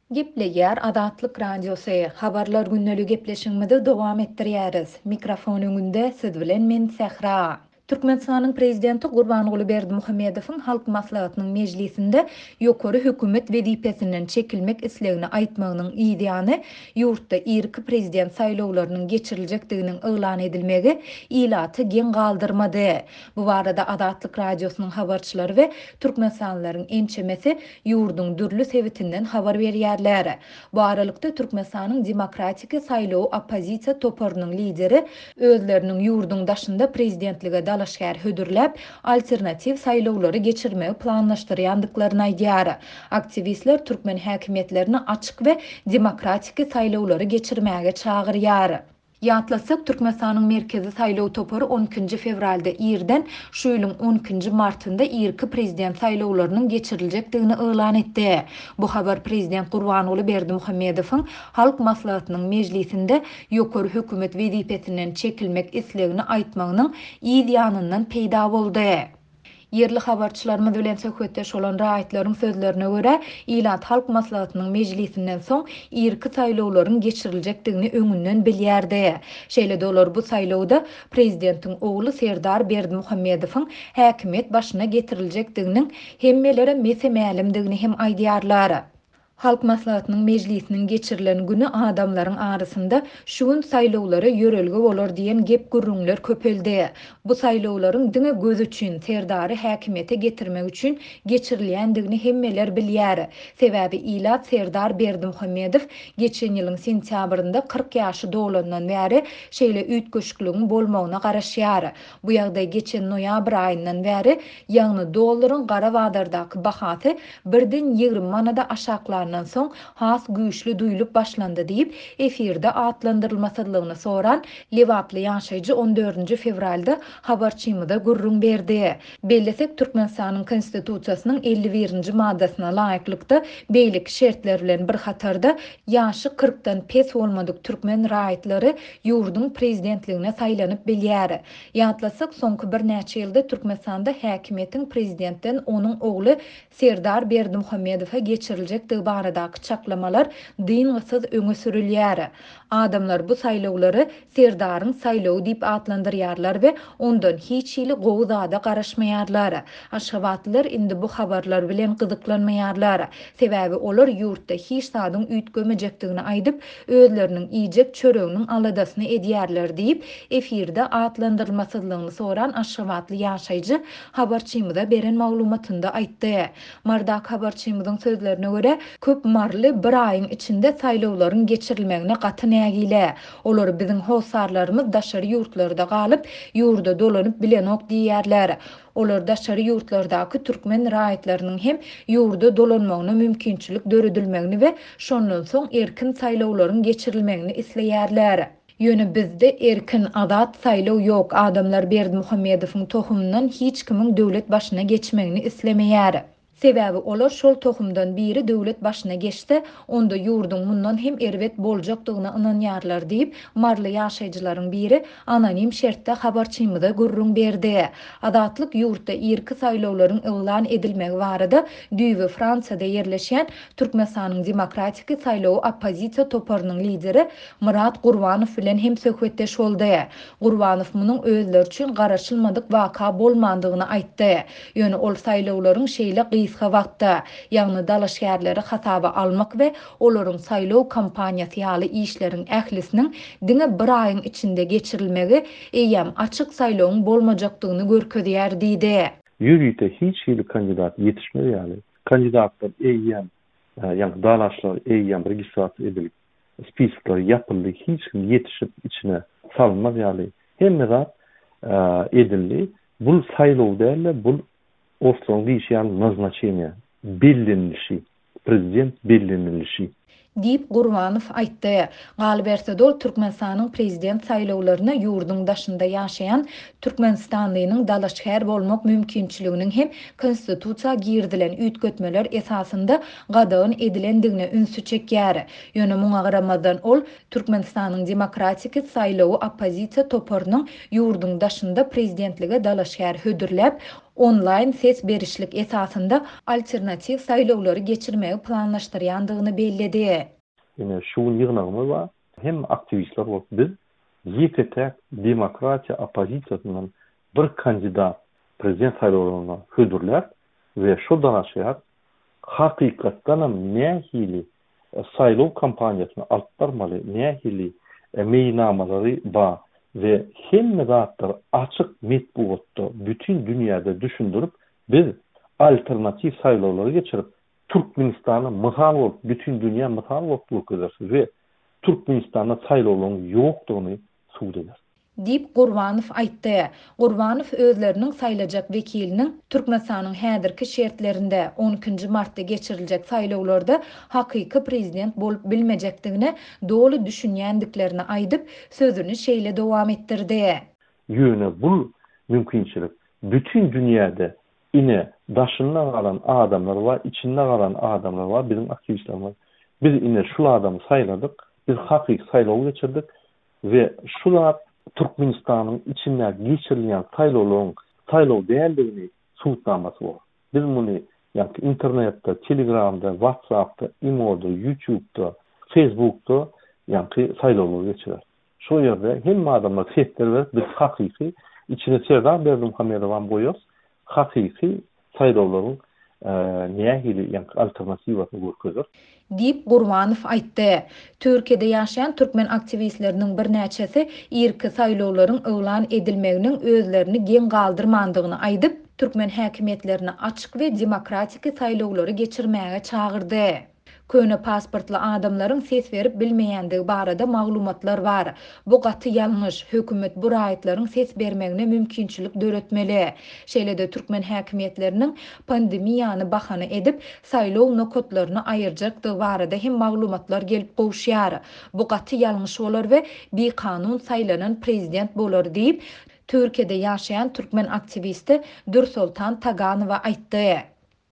Gepleýär Adatlyk Radiosu habarlar günnäli gepleşigimizde dowam etdirýäris. Mikrofon öňünde siz bilen men Sähra. Türkmenistanyň prezidenti Gurbanuly Berdimuhammedowyň halk maslahatynyň mejlisinde ýokary hökümet wezipesinden çekilmek islegini aýtmagynyň ýygyny ýurtda irki prezident saýlawlarynyň geçiriljekdiginiň eýlan edilmegi ilaty gen galdyrmady. Bu barada Adatlyk Radiosynyň habarçylary we türkmenistanylaryň ençemesi ýurduň dürli sebitinden habar berýärler. Bu aralykda Türkmenistanyň demokratik saýlaw oppozisiýa toparynyň lideri özleriniň ýurduň daşynda prezidentlige dalaşgär hödürläp alternativ saýlawlary geçirmegi planlaşdyrýandyklaryny aýdýar. Aktivistler türkmen häkimetlerini açyk we demokratik saýlawlary geçirmäge çagyrýar. Ýatlasak Türkmenistanyň merkezi saýlaw topary 12 fevralda ýerden şu ýylyň 12 martynda irki prezident saýlawlarynyň geçiriljekdigini eýlan etdi. Bu habar prezident Gurbanuly Berdimuhammedowyň halk maslahatynyň mejlisinde ýokary hökümet wezipesinden çekilmek islegini aýtmagynyň ýylanyndan peýda boldy. Yerli habarçylarymyz bilen söhbetdeş bolan raýatlaryň sözlerine görä, Ilat halk maslahatynyň mejlisinden soň irki saýlawlaryň geçiriljekdigini öňünden bilýärdi. Şeýle-de olar bu saýlawda prezidentiň ogly Serdar Berdimuhammedowyň häkimet başyna getiriljekdiginiň hemmelere mesemälimdigini hem aýdýarlar. Halk maslahatynyň mejlisiniň geçirilen güni adamlaryň arasynda şu gün saýlawlara ýörelge bolar diýen gep gürrüňler köpeldi. Bu saýlawlaryň diňe göz üçin Serdary häkimete getirmek üçin geçirilýändigini hemmeler bilýär. Sebäbi Ilat Serdar Berdimuhammedow geçen ýylyň sentýabrynda 40 ýaşy dolandan bäri şeýle üýtgeşikligiň bolmagyna garaşýar. Bu ýagdaý geçen noýabr aýyndan bäri ýagny dollaryň gara badardaky bahasy birden 20 manada aşaklandan soň has güýçli duýulyp başlandy diýip efirde atlandyrylmasydygyny soran Lewaply ýaşaýjy 14 fevralda habarçymyda gurrun berdi. Bellesek Türkmenistanyň konstitusiýasynyň 51-nji maddasyna laýyklykda beýlik şertler bilen bir hatarda ýaşy 40-dan pes bolmadyk türkmen raýatlary ýurdun prezidentligine saýlanyp bilýär. Ýatlasak soňky bir näçe ýylda Türkmenistanda häkimetiň prezidentden onuň ogly Serdar Berdimuhammedowa geçiriljekdigi baradaky çaklamalar dyngysyz öňe sürilýär. Adamlar bu saýlawlary Serdaryň saýlawy diýip atlandyrýarlar we ondan hiç ýyly gowuzada garaşmaýarlar. Aşgabatlylar indi bu habarlar bilen gyzyklanmaýarlar. Sebäbi olar ýurtda hiç sadyň üýtgemejekdigini aýdyp, özleriniň iýjek çöreginiň aladasyny edýärler diýip efirde atlandyrylmasydygyny soran Aşgabatly ýaşaýjy habarçymyza beren maglumatynda aýtdy. Mardak habarçymyzyň sözlerine görä, köp marly bir aýyň içinde saýlawlaryň geçirilmegine gaty nägile. Olar biziň howsarlarymyz daşary ýurtlarda galyp, ýurda dolanyp bilenok diýýärler. Olar daşary ýurtlardaky türkmen raýatlarynyň hem ýurda dolanmagyna mümkinçilik döredilmegini we şondan soň erkin saýlawlaryň geçirilmegini isleýärler. Ýöne bizde erkin adat saýlaw ýok. Adamlar Berdimuhammedowyň tohumyndan hiç kimiň döwlet başyna geçmegini islemeýär. Sebäbi olar şol tohumdan biri döwlet başyna geçse, onda ýurdun mundan hem erbet boljakdygyna inanýarlar diýip marly ýaşaýjylaryň biri anonim şertde habarçymyza gurrun berdi. Adatlyk ýurtda irki saýlawlaryň eýlan edilmegi barada düýbi Fransada ýerleşen Türkmenistanyň demokratik saýlaw oppozisiýa toparynyň lideri Murat Gurbanow bilen hem söhbetdeş boldy. Gurbanow munyň özleri üçin garaşylmadyk waka bolmandygyny aýtdy. Ýöne ol saýlawlaryň şeýle kısa wagtda ýagny dalaşgärleri hasaba almak we olaryň saýlaw kampaniýasy ýaly işleriň ählisiniň diňe bir aýyň içinde geçirilmegi eýem açyk saýlawyň bolmajakdygyny görkezýär diýdi. Ýürüýte hiç ýyly kandidat ýetişmedi ýaly. Kandidatlar eýem ýa-ni dalaşlar eýem registrasiýa edilip spiskler ýapyldy, hiç kim ýetişip içine salınmaz ýaly. Hemme zat edildi. Bu saýlaw däl, bu Ostroň diýýän nazначение, bellenilişi, prezident bellenilişi. diýip Gurbanov aýtdy. Galyp ol Türkmenistanyň prezident saýlawlaryna ýurdun daşynda ýaşaýan Türkmenistanlynyň dalaşhär bolmak mümkinçiliginiň hem konstitusiýa girdilen üýtgetmeler esasında gadagyn edilendigine ünsü çekýär. Ýöne muňa garamadan ol Türkmenistanyň demokratik saýlawy oppozisiýa toparynyň ýurdun daşynda prezidentlige dalaşhär hödürläp online ses berişlik esasında alternativ saýlawlary geçirmegi planlaşdyrýandygyny bellädi. Ýene şu ýygnagymyz bar. Hem aktivistler bolup biz ýeketek demokratiýa oppozisiýasynyň bir kandidat prezident saýlawlaryna hödürläp we şu daraşýar hakykatdan nähili saýlaw kampaniýasyny alpdarmaly, nähili meýnamalary bar ve hemme zatlar açık metbuatda bütün dünyada düşündürüp biz alternatif saýlawlary geçirip Türkmenistany mysal bolup bütün dünya mysal bolup görkezler ve Türkmenistanda saýlawlaryň ýokdugyny suwdeder. Diýip Gurbanov aýtdy. Gurbanov özleriniň saýlajak wekiliniň Türkmenistanyň häzirki şertlerinde 12 martda geçiriljek saýlawlarda hakyky prezident bolup bilmejekdigine dogry düşünýändiklerini aýdyp sözüni şeýle dowam etdirdi. Ýöne bu mümkinçilik bütün dünyada ine daşynda galan adamlar var, içinde galan adamlar var, bizim aktivistler var. Biz ine şu adamı saýladyk, biz hakyky saýlaw geçirdik ve şular Türkmenistan'ın içinde geçirilen saýlaw değerlerini suwtnamasy var. Biz bunu yani internette, Telegram'da, WhatsApp'ta, Imo'da, YouTube'da, Facebook'ta yani saýlawlar geçirer. Şu ýerde hem adamlar setler verip biz hakyky içine Serdar Berdimuhammedow goýýarys. Hakyky saýlawlaryň nähili yani alternatiwasyny görkezler. Diýip Gurbanov aýtdy. Türkiýede ýaşaýan türkmen aktivistleriniň bir näçesi irki saýlawlaryň öwlan edilmeginiň özlerini gen galdyrmandygyny aýdyp, türkmen häkimetlerini açyk we demokratik saýlawlary geçirmäge çağırdy. Köne pasportly adamlaryň ses berip bilmeýändigi barada maglumatlar bar. Bu gaty ýalňyş. Hökümet bu raýatlaryň ses bermegine mümkinçilik döretmeli. Şeýle-de türkmen häkimetleriniň pandemiýany bahana edip saýlaw nokotlaryny aýyrjakdygy barada hem maglumatlar gelip gowşýar. Bu gaty ýalňyş bolar we bir kanun saýlanan prezident bolar diýip Türkiýede ýaşaýan türkmen aktivisti Dursultan Taganowa aýtdy.